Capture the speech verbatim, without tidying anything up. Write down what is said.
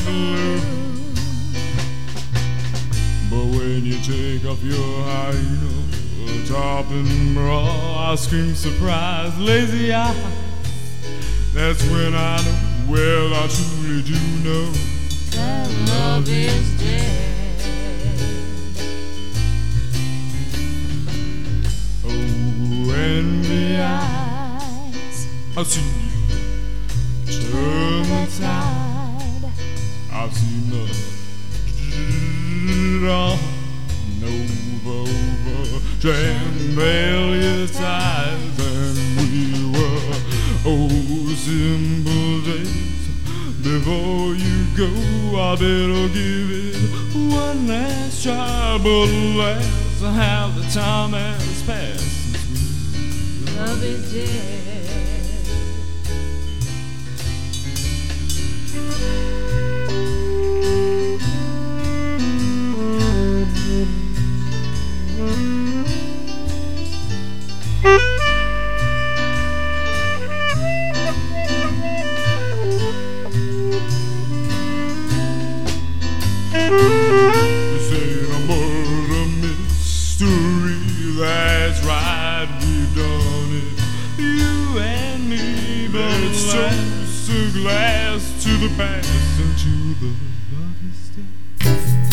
saloon. But when you take off your high heel, top and bra, I scream surprise, lazy eye. That's when I know, well, I truly do know that love is dead. Oh, envy eyes, I've seen you turn the tide. I've seen the over, over, rebellious eyes, and we were oh simple days. Before you go, I better give it one last try, but alas, how the time has passed since love is dead. This ain't a murder mystery, that's right, we've done it, you and me, but it's just a glass to the past and to the love is dead.